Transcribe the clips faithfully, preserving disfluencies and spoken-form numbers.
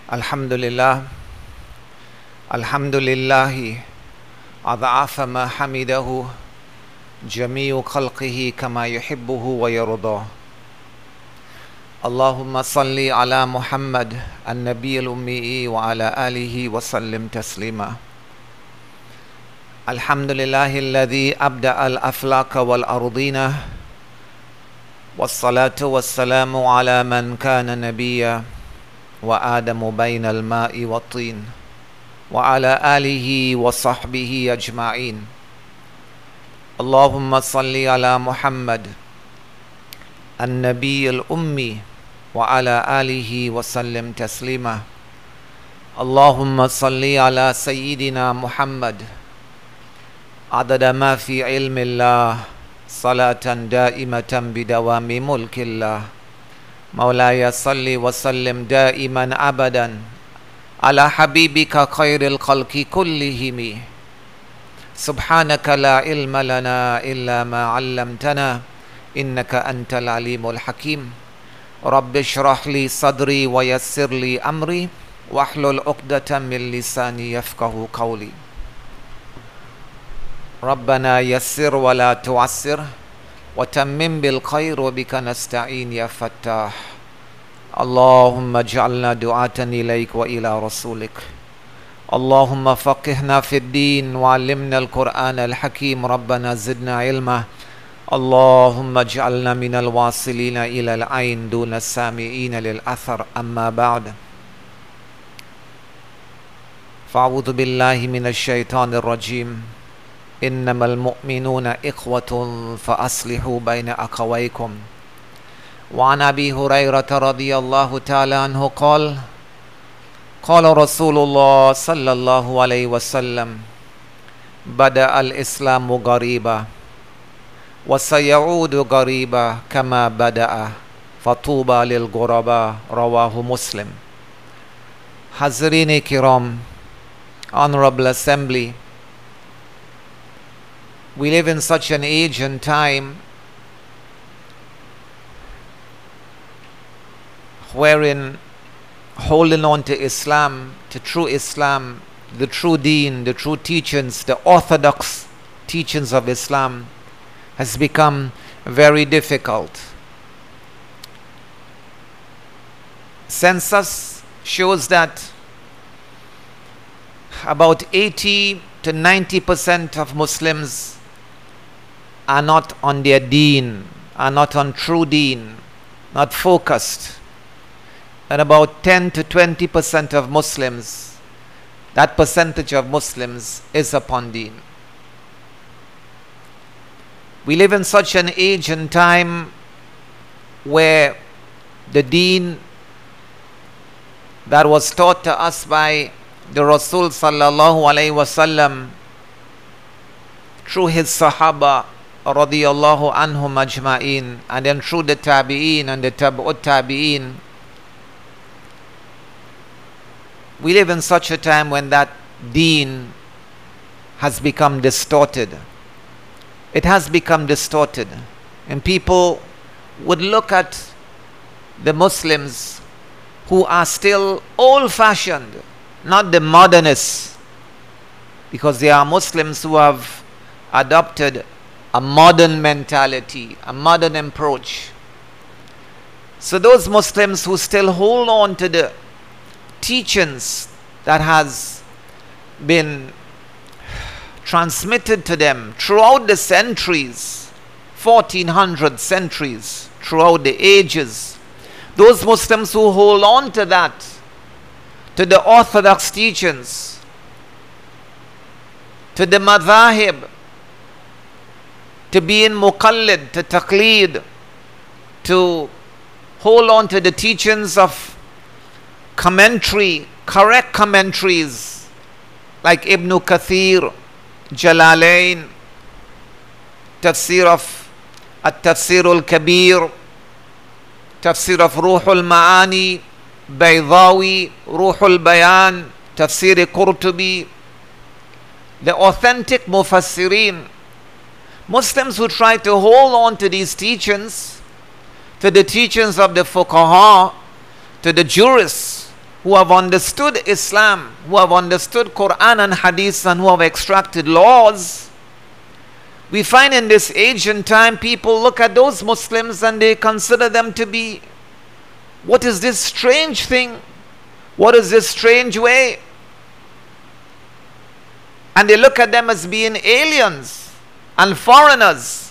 Alhamdulillah, Alhamdulillahi, adha'afa ma hamidahu, jami'u khalqihi kama yuhibbuhu wa yardah. Allahumma salli ala Muhammad, an-nabiy al-ummi'i wa ala alihi wa sallim taslima. Alhamdulillahi alladhi abda'a al-aflaka wal-ardina, was-salatu was-salamu ala man kana nabiyya wa adamu bayna al-ma'i wat-tin wa ala alihi wa sahbihi ajma'in. Allahumma salli ala Muhammad an-nabiy al-ummi wa ala alihi wa sallim taslima. Allahumma salli ala sayyidina Muhammad adada ma fi ilmi Allah salatan da'imatan bidawami mulkillah. مولاي صل وسلم دائما أبدا على حبيبك خير الخلق كلهم. سبحانك لا علم لنا إلا ما علمتنا إنك أنت العليم الحكيم. رب اشرح لي صدري ويسر لي أمري واحلل عقدة من لساني يفقه قولي. ربنا يسر ولا تعسر وتمم بالخير وبك نستعين يا فتاح. اللهم اجعلنا دعاة إليك وإلى رسولك. اللهم فقهنا في الدين وعلمنا القرآن الحكيم. ربنا زدنا علما. اللهم اجعلنا من الواصلين إلى العين دون السامعين للأثر. أما بعد، فأعوذ بالله من الشيطان الرجيم. إنما المؤمنون إخوة فأصلحوا بين أخويكم. وعن أبي هريرة رضي الله تعالى عنه قال قال رسول الله صلى الله عليه وسلم بدأ الإسلام غريبا وسيعود غريبا كما بدأ فطوبى للغرباء. رواه مسلم. Hazrin Kiram, Honorable Assembly, we live in such an age and time wherein holding on to Islam, to true Islam, the true deen, the true teachings, the orthodox teachings of Islam has become very difficult. Census shows that about eighty to ninety percent of Muslims are not on their deen, are not on true deen, not focused. And about ten to twenty percent of Muslims, that percentage of Muslims is upon deen. We live in such an age and time where the deen that was taught to us by the Rasul sallallahu alaihi wasallam through his Sahaba radiyallahu anhum ajma'in, and then through the tabi'een and the tabu'ut tabi'een, we live in such a time when that deen has become distorted. It has become distorted, and people would look at the Muslims who are still old-fashioned, not the modernists, because there are Muslims who have adopted a modern mentality, a modern approach. So those Muslims who still hold on to the teachings that has been transmitted to them throughout the centuries, fourteen hundred centuries, throughout the ages, those Muslims who hold on to that, to the orthodox teachings, to the madhahib, to be in muqallid, to taqleed, to hold on to the teachings of commentary, correct commentaries like Ibn Kathir, Jalalain, Tafsir of At-Tafsir al-Kabir, Tafsir of Ruhul Ma'ani, Baydawi, Ruhul Bayan, Tafsir Qurtubi, the authentic Mufassirin, Muslims who try to hold on to these teachings, to the teachings of the fuqaha, to the jurists, who have understood Islam, who have understood Quran and Hadith, and who have extracted laws, we find in this age and time people look at those Muslims and they consider them to be, what is this strange thing? What is this strange way? And they look at them as being aliens and foreigners.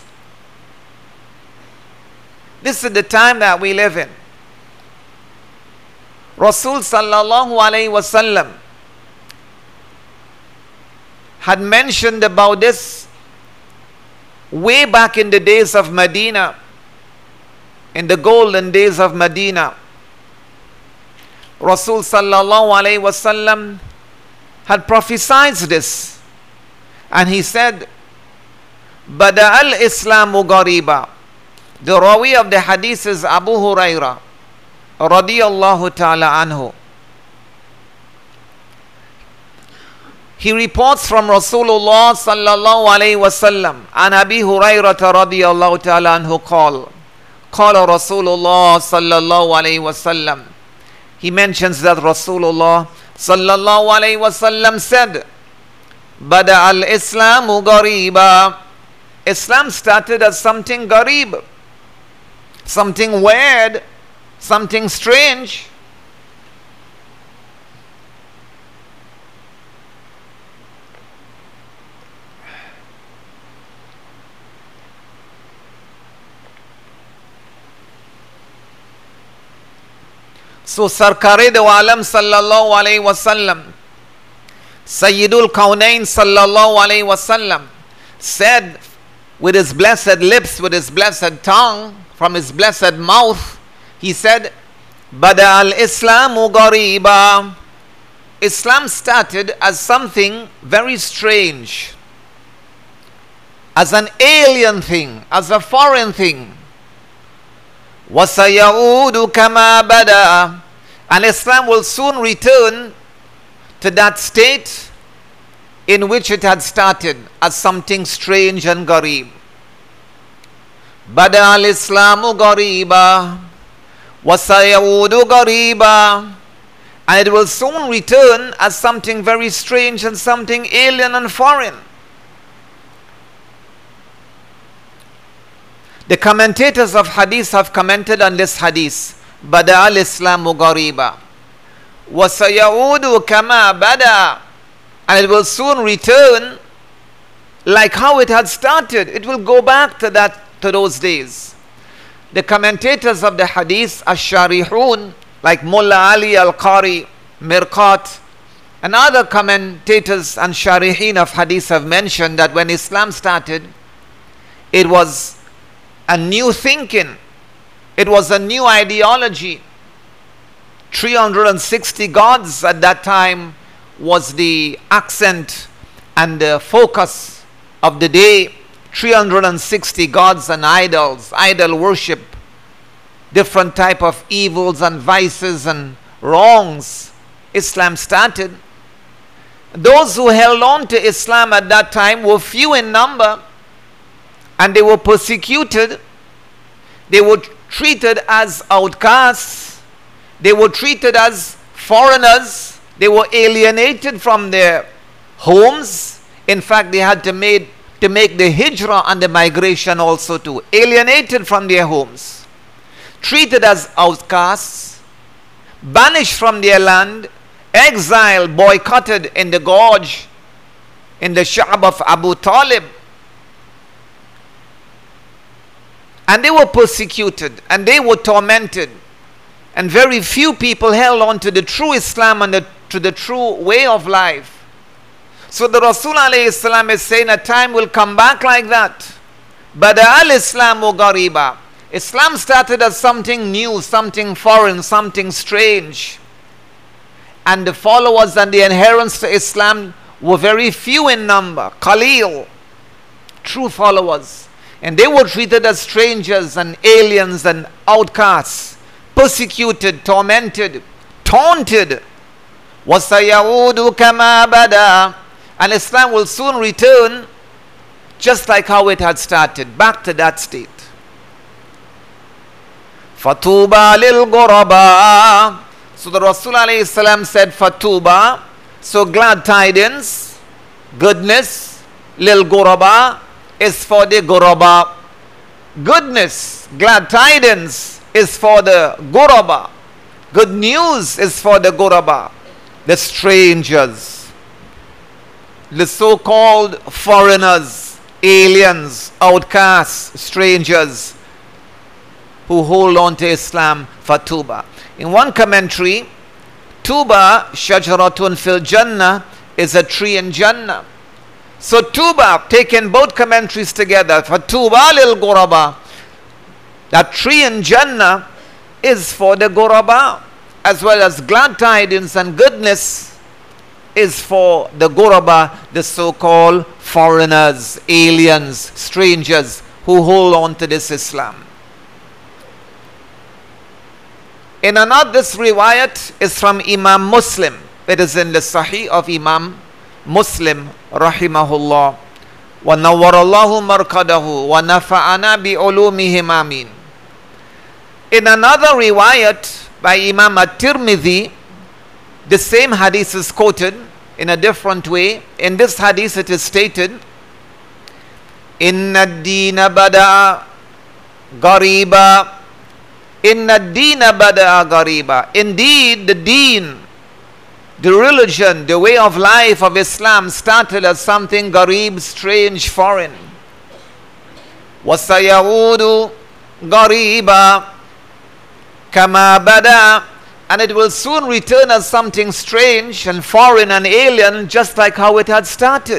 This is the time that we live in. Rasul sallallahu alayhi wasallam had mentioned about this way back in the days of Medina, in the golden days of Medina. Rasul sallallahu alayhi wasallam had prophesied this, and he said, Bada al-Islamu ghariba. The rawi of the hadith is Abu Hurairah radiyallahu ta'ala anhu. He reports from Rasulullah sallallahu alayhi wasallam and Abi Hurairah radiyallahu ta'ala anhu call. Qala Rasulullah sallallahu alayhi wasallam. He mentions that Rasulullah sallallahu alayhi wasallam said, Bada al-Islamu ghariba. Islam started as something gharib, something weird, something strange. So Sarkar-e do Alam sallallahu alayhi wasallam, Sayyidul Kaunain sallallahu alayhi wasallam said with his blessed lips, with his blessed tongue, from his blessed mouth, he said, Bada al-Islamu ghariba. Islam started as something very strange, as an alien thing, as a foreign thing. وَسَيَعُودُ كَمَا بَدَأَ. And Islam will soon return to that state in which it had started, as something strange and gharib. Bada al-Islamu ghariba wa sayaudu ghariba. And it will soon return as something very strange and something alien and foreign. The commentators of hadith have commented on this hadith. Bada al-Islamu ghariba wa sayaudu kama bada. And it will soon return like how it had started. It will go back to that, to those days. The commentators of the hadith, Ash-Sharihun, like Mullah Ali Al-Qari, Mirqat, and other commentators and Sharihin of hadith have mentioned that when Islam started, it was a new thinking. It was a new ideology. three hundred sixty gods at that time was the accent and the focus of the day. three hundred sixty gods and idols, idol worship, different type of evils and vices and wrongs. Islam started. Those who held on to Islam at that time were few in number, and they were persecuted. They were treated as outcasts. They were treated as foreigners. They were alienated from their homes. In fact, they had to make, to make the hijrah and the migration also too. Alienated from their homes. Treated as outcasts. Banished from their land. Exiled, boycotted in the gorge, in the Sha'b of Abu Talib. And they were persecuted and they were tormented. And very few people held on to the true Islam and the, to the true way of life. So the Rasul alayhi salam is saying a time will come back like that. Bada al-Islamu ghariba. Islam started as something new, something foreign, something strange. And the followers and the adherents to Islam were very few in number. Qalil, true followers. And they were treated as strangers and aliens and outcasts. Persecuted, tormented, taunted. وَسَيَعُودُ كَمَا بَدَى. And Islam will soon return just like how it had started, back to that state. فَطُوبَى لِلْغُرَبَى. So the Rasul alayhi salam said Fatuba, so glad tidings, goodness, lil Ghuraba is for the Ghuraba. Goodness, glad tidings is for the Ghuraba. Good news is for the Ghuraba, the strangers, the so-called foreigners, aliens, outcasts, strangers who hold on to Islam for Tuba. In one commentary, Tuba shajaratun fil Jannah is a tree in Jannah. So Tuba, taken both commentaries together, for Tuba lil Ghuraba, that tree in Jannah is for the Ghuraba, as well as glad tidings and goodness is for the Ghuraba, the so-called foreigners, aliens, strangers who hold on to this Islam. In another, this riwayat is from Imam Muslim. It is in the Sahih of Imam Muslim, rahimahullah. وَنَوَّرَ اللَّهُ مَرْقَدَهُ وَنَفَعَنَا بِعُلُومِهِمْ آمين. In another riwayat by Imam At-Tirmidhi, the same hadith is quoted in a different way. In this hadith it is stated, Inna ad-deena bada'a ghariba. Inna ad-deena bada'a ghariba. Indeed, the deen, the religion, the way of life of Islam started as something gharib, strange, foreign. وَسَيَعُودُ ghariba kama bada, and it will soon return as something strange and foreign and alien, just like how it had started.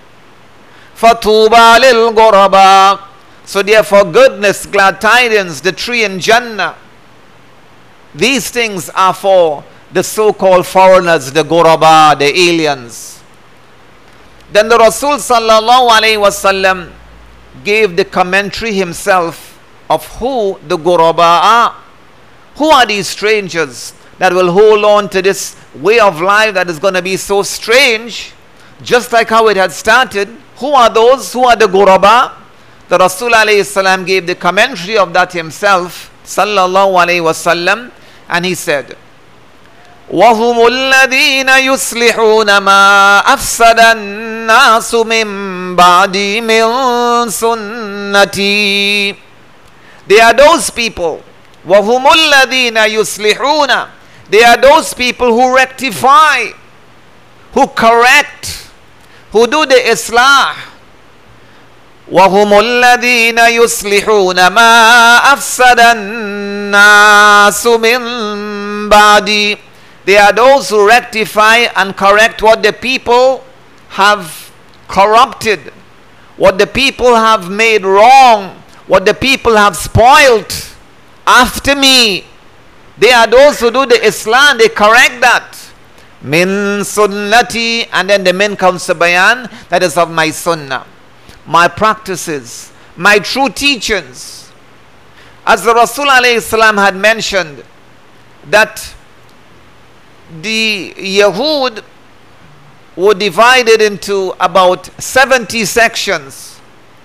Fatuba lil Ghuraba. So therefore, goodness, glad tidings, the tree in Jannah, these things are for the so-called foreigners, the Ghuraba, the aliens. Then the Rasul sallallahu alaihi wasallam gave the commentary himself of who the Ghuraba are. Who are these strangers that will hold on to this way of life that is going to be so strange, just like how it had started? Who are those? Who are the Ghuraba? The Rasul alayhi salam gave the commentary of that himself, sallallahu alayhi wasallam, and he said, وَهُمُ الَّذِينَ يُصْلِحُونَ مَا أَفْسَدَ النَّاسُ مِن بَعْدِي مِن سُنَّتِي. They are those people, وَهُمُ الَّذِينَ يُصْلِحُونَ, they are those people who rectify, who correct, who do the islah. وَهُمُ الَّذِينَ يُصْلِحُونَ مَا أَفْسَدَ النَّاسُ مِن بَعْدِي. They are those who rectify and correct what the people have corrupted, what the people have made wrong, what the people have spoiled after me. They are those who do the Islam, they correct that. Min sunnati, and then the min comes to bayan, that is of my sunnah, my practices, my true teachings. As the Rasul alayhi salam had mentioned, that the Yahud were divided into about seventy sections.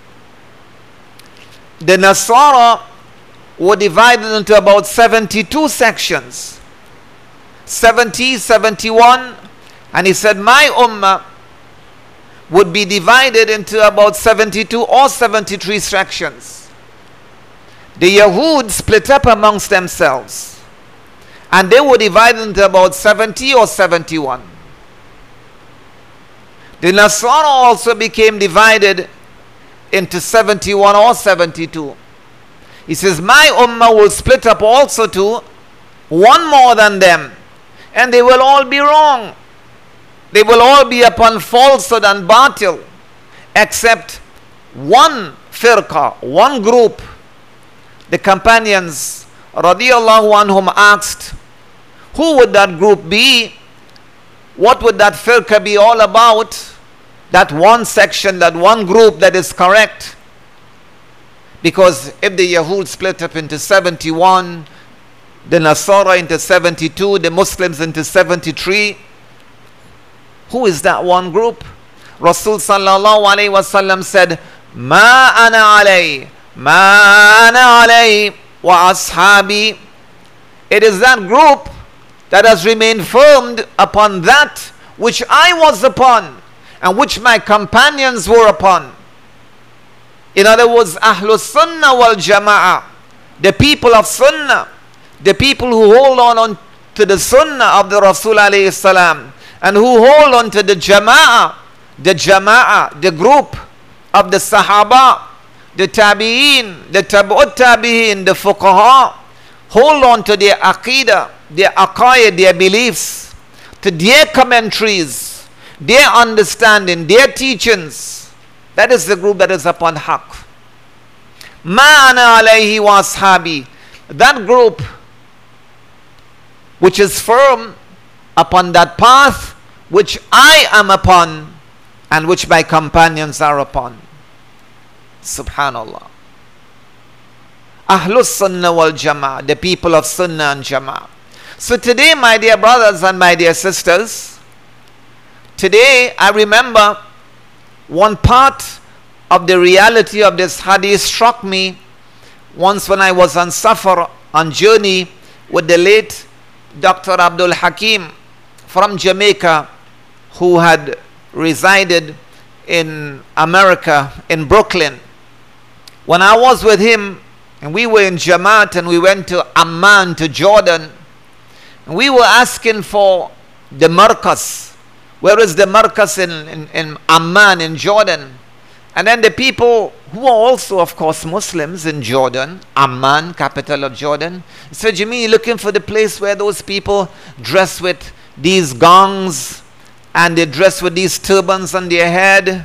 The Nasara were divided into about seventy-two sections. seventy, seventy-one, and he said my ummah would be divided into about seventy-two or seventy-three sections. The Yahud split up amongst themselves, and they were divided into about seventy or seventy-one. The Nasara also became divided into seventy-one or seventy-two. He says, my ummah will split up also to one more than them, and they will all be wrong. They will all be upon falsehood and batil, except one firqa, one group. The companions, radiyallahu anhum, asked, who would that group be? What would that firqa be all about? That one section, that one group that is correct. Because if the Yahud split up into seventy-one, the Nasara into seventy-two, the Muslims into seventy-three, who is that one group? Rasul sallallahu alayhi wasallam said, Ma ana alay, ma ana alay wa ashabi. It is that group that has remained firm upon that which I was upon and which my companions were upon. In other words, Ahlus Sunnah wal Jama'ah, the people of Sunnah, the people who hold on, on to the Sunnah of the Rasul alayhi salam, and who hold on to the Jama'ah, the Jama'ah, the group of the Sahaba, the Tabi'een, the Tabu'ut Tabi'een, the Fuqaha, hold on to their Aqidah, their Aqaid, their beliefs, to their commentaries, their understanding, their teachings. That is the group that is upon Haqq. Ma ana alayhi wa ashabi. That group which is firm upon that path which I am upon and which my companions are upon. Subhanallah. Ahlus Sunnah wal Jama'ah, the people of Sunnah and Jama'ah. So today, my dear brothers and my dear sisters, today I remember one part of the reality of this hadith struck me once when I was on Safar, on journey with the late Doctor Abdul Hakim from Jamaica, who had resided in America, in Brooklyn. When I was with him, and we were in Jamaat, and we went to Amman, to Jordan, and we were asking for the Markaz. Where is the Markaz in, in, in Amman, in Jordan? And then the people who are also, of course, Muslims in Jordan, Amman, capital of Jordan, said, you mean you're looking for the place where those people dress with these gongs and they dress with these turbans on their head?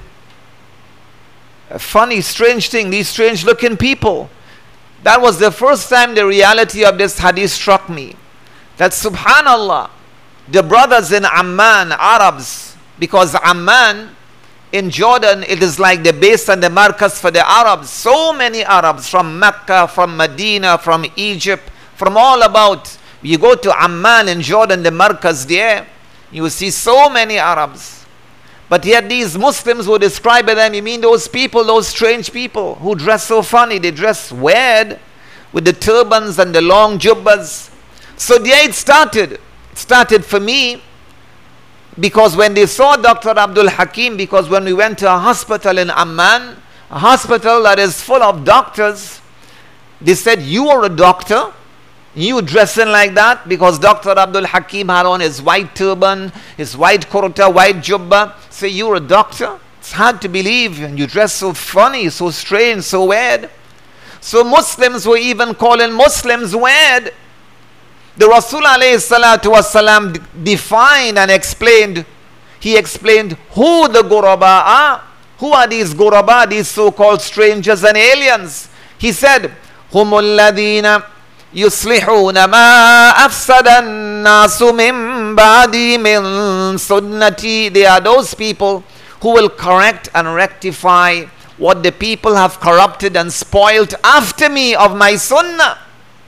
A funny, strange thing, these strange looking people. That was the first time the reality of this hadith struck me. That subhanallah, the brothers in Amman, Arabs, because Amman in Jordan, it is like the base and the markaz for the Arabs. So many Arabs from Mecca, from Medina, from Egypt, from all about. You go to Amman in Jordan, the markaz there, you will see so many Arabs. But yet these Muslims who describe them, you mean those people, those strange people who dress so funny, they dress weird with the turbans and the long jubbas. So there it started. It started for me because when they saw Doctor Abdul Hakim, because when we went to a hospital in Amman, a hospital that is full of doctors, they said, you are a doctor? You dressing like that? Because Doctor Abdul Hakim had on his white turban, his white kurta, white jubba. Say, you're a doctor? It's hard to believe. And you dress so funny, so strange, so weird. So Muslims were even calling Muslims weird. The Rasul alayhi salatu wasalam defined and explained. He explained who the Ghuraba are. Who are these Ghuraba, these so-called strangers and aliens? He said, Humul ladina yuslihuna ma afsada an-nasu min ba'di min sunnati. They are those people who will correct and rectify what the people have corrupted and spoiled after me of my sunnah.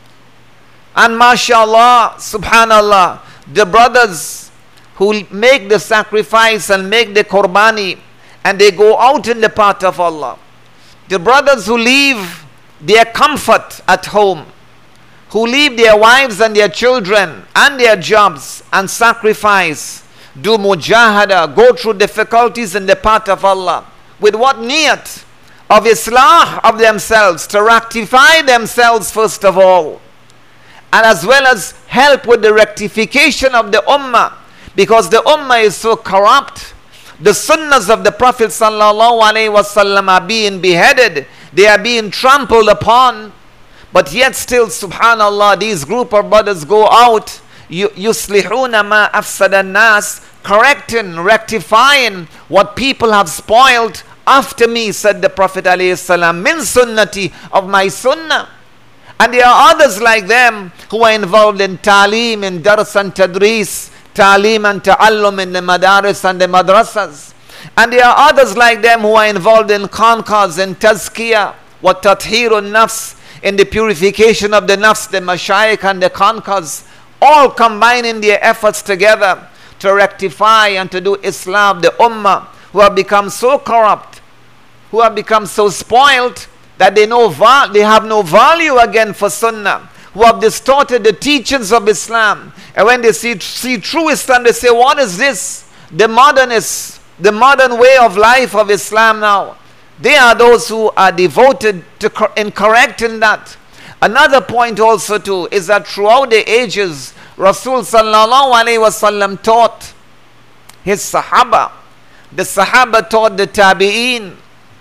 And mashallah, subhanallah, the brothers who make the sacrifice and make the qurbani and they go out in the path of Allah, the brothers who leave their comfort at home, who leave their wives and their children and their jobs and sacrifice, do mujahada, go through difficulties in the path of Allah, with what niyat? Of islah of themselves, to rectify themselves first of all, and as well as help with the rectification of the ummah, because the ummah is so corrupt. The sunnahs of the Prophet sallallahu alaihi wasallam are being beheaded, they are being trampled upon, but yet still, subhanallah, these group of brothers go out, yuslihuna ma afsada nas, correcting, rectifying what people have spoiled after me, said the Prophet alayhi salam, min sunnati, of my sunnah. And there are others like them who are involved in ta'aleem, in dars and tadris, ta'aleem and ta'allum in the madaris and the madrasas. And there are others like them who are involved in khanqahs, in tazkiyah, wa tathhirun nafs, in the purification of the nafs, the mashayikh and the khanqahs, all combining their efforts together to rectify and to do islah, the ummah, who have become so corrupt, who have become so spoiled, that they know they have no value again for sunnah, who have distorted the teachings of Islam. And when they see, see true Islam, they say, what is this? The modernists, the modern way of life of Islam now. They are those who are devoted to in correcting that. Another point also too is that throughout the ages, Rasul sallallahu alaihi wasallam taught his Sahaba. The Sahaba taught the Tabi'een.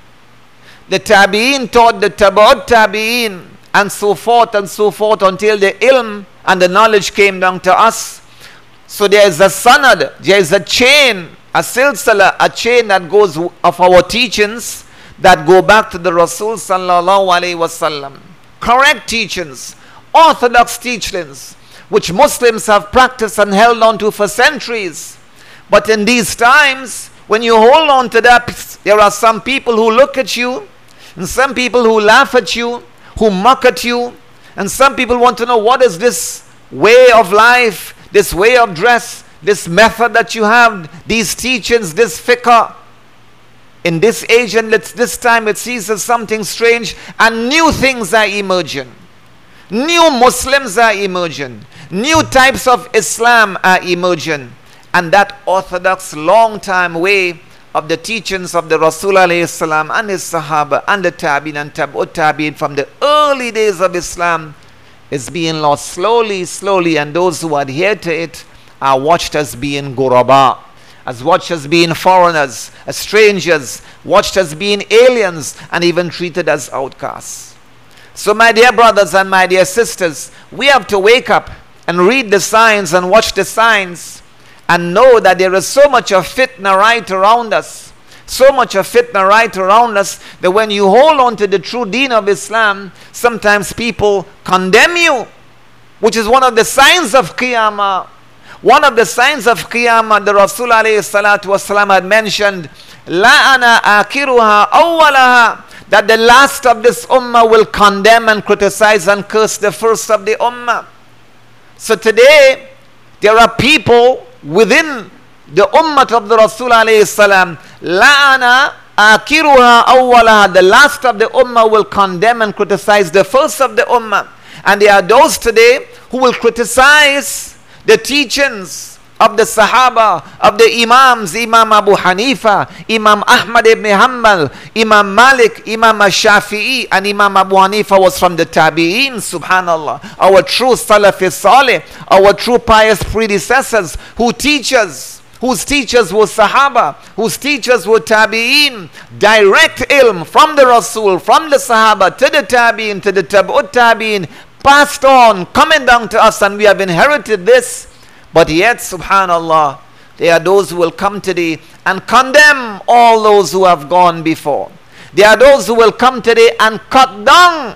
The Tabi'een taught the Tabaut Tabi'een, and so forth and so forth until the ilm and the knowledge came down to us. So there is a sanad, there is a chain, a silsila, a chain that goes of our teachings that go back to the Rasul sallallahu alaihi wasallam. Correct teachings, orthodox teachings, which Muslims have practiced and held on to for centuries. But in these times, when you hold on to that, there are some people who look at you, and some people who laugh at you, who mock at you, and some people want to know, what is this way of life, this way of dress, this method that you have, these teachings, this fiqh. In this age and this time, it sees as something strange, and new things are emerging. New Muslims are emerging. New types of Islam are emerging. And that orthodox long time way of the teachings of the Rasul alayhi salam and his Sahaba and the Tabi'in and Tabaut Tabi'in from the early days of Islam is being lost slowly, slowly, and those who adhere to it are watched as being ghuraba, as watched as being foreigners, as strangers, watched as being aliens, and even treated as outcasts. So my dear brothers and my dear sisters, we have to wake up and read the signs and watch the signs, and know that there is so much of fitna right around us, so much of fitna right around us, that when you hold on to the true deen of Islam, sometimes people condemn you, which is one of the signs of Qiyamah. One of the signs of Qiyamah, the Rasul alayhi salatu wasalam had mentioned, la'ana akiruha awwalaha, that the last of this ummah will condemn and criticize and curse the first of the ummah. So today, there are people within the ummah of the Rasul alayhi salam, la'ana akiruha awwalaha, the last of the ummah will condemn and criticize the first of the ummah. And there are those today who will criticize the teachings of the Sahaba, of the Imams, Imam Abu Hanifa, Imam Ahmad ibn Hanbal, Imam Malik, Imam Shafi'i, and Imam Abu Hanifa was from the Tabi'een, subhanallah. Our true Salafi Saleh, our true pious predecessors who teach us, whose teachers were Sahaba, whose teachers were Tabi'een, direct ilm from the Rasul, from the Sahaba, to the Tabi'een, to the Tabaut Tabi'een, passed on, coming down to us, and we have inherited this. But yet, subhanallah, there are those who will come today and condemn all those who have gone before. There are those who will come today and cut down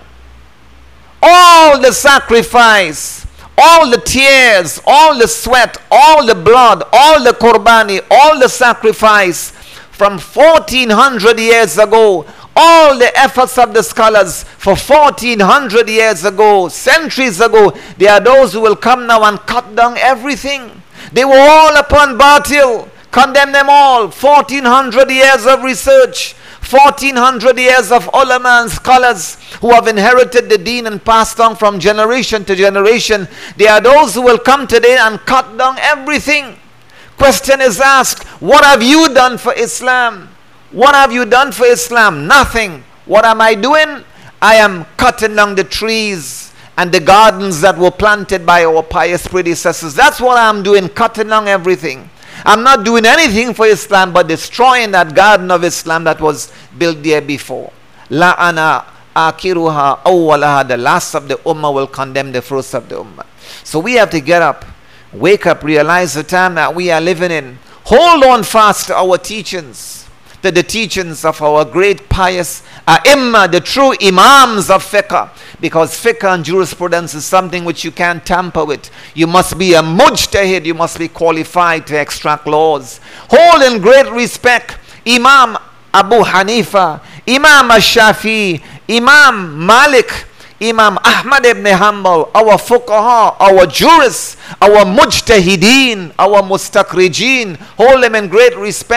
all the sacrifice, all the tears, all the sweat, all the blood, all the qurbani, all the sacrifice from fourteen hundred years ago, all the efforts of the scholars for fourteen hundred years ago, centuries ago. There are those who will come now and cut down everything. They were all upon batil, condemn them all. fourteen hundred years of research, fourteen hundred years of ulama and scholars who have inherited the deen and passed on from generation to generation. There are those who will come today and cut down everything. Question is asked, what have you done for Islam? What have you done for Islam? Nothing. What am I doing? I am cutting down the trees and the gardens that were planted by our pious predecessors. That's what I'm doing, cutting down everything. I'm not doing anything for Islam but destroying that garden of Islam that was built there before. La'ana akiruha awwalaha, the last of the ummah will condemn the first of the ummah. So we have to get up, wake up, realize the time that we are living in. Hold on fast to our teachings, to the teachings of our great pious ai the true imams of fiqh, because fiqh and jurisprudence is something which you can't tamper with. You must be a mujtahid, you must be qualified to extract laws. Hold in great respect Imam Abu Hanifa, Imam Shafi'i, Imam Malik, Imam Ahmad ibn Hanbal, our fuqaha, our jurists, our mujtahideen, our mustaqrijeen. Hold them in great respect.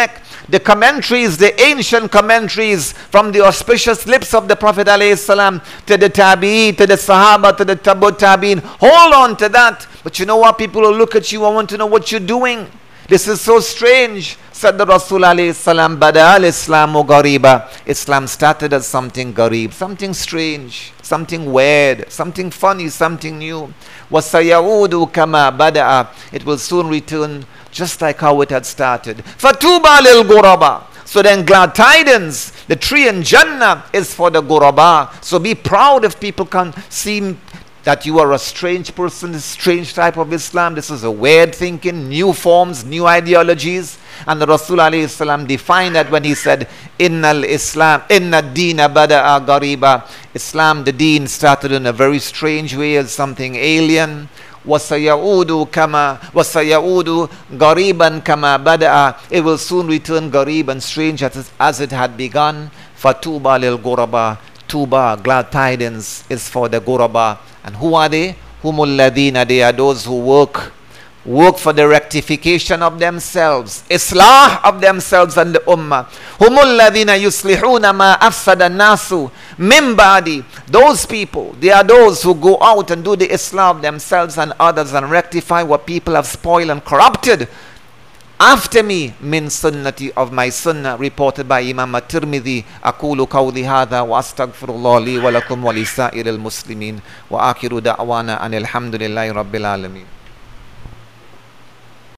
the commentaries, the ancient commentaries from the auspicious lips of the Prophet ﷺ to the Tabi'i, to the Sahaba, to the Tabu Tabi'in. Hold on to that. But you know what? People will look at you and want to know what you're doing. This is so strange. Said the Rasul ﷺ, Bada al-Islamu ghariba. Islam started as something gharib, something strange, something weird, something funny, something new. وَسَيَعُودُ كَمَا بَدَأَ. It will soon return just like how it had started. فَتُوبَى لِلْغُرَبَى. So then glad tidings, the tree in Jannah is for the Ghuraba. So be proud if people can see that you are a strange person, a strange type of Islam. This is a weird thinking, new forms, new ideologies. And the Rasul alayhi salam defined that when he said, Innal Islam, Inna Deena Bada'a Ghariba. Islam, the deen, started in a very strange way as something alien. وَسَيَعُودُ كَمَا وَسَيَعُودُ غَرِيبًا كَمَا بَدَأَ. It will soon return gharib and strange as, as it had begun. فَتُوبَى لِلْغُرَبَى. Tuba, glad tidings, is for the Ghuraba. And who are they? Humul ladina. They are those who work work for the rectification of themselves, islah of themselves and the ummah. Humul ladina yuslihuna ma afsada nasu min ba'di. Those people, they are those who go out and do the islah of themselves and others and rectify what people have spoiled and corrupted after me, min sunnati, of my sunnah, reported by Imam at-Tirmidhi. Aqulu qawli hadha wa astaghfirullah li wa lakum wa li sa'iril muslimin wa akhiru da'wana anil hamdulillahi rabbil alamin.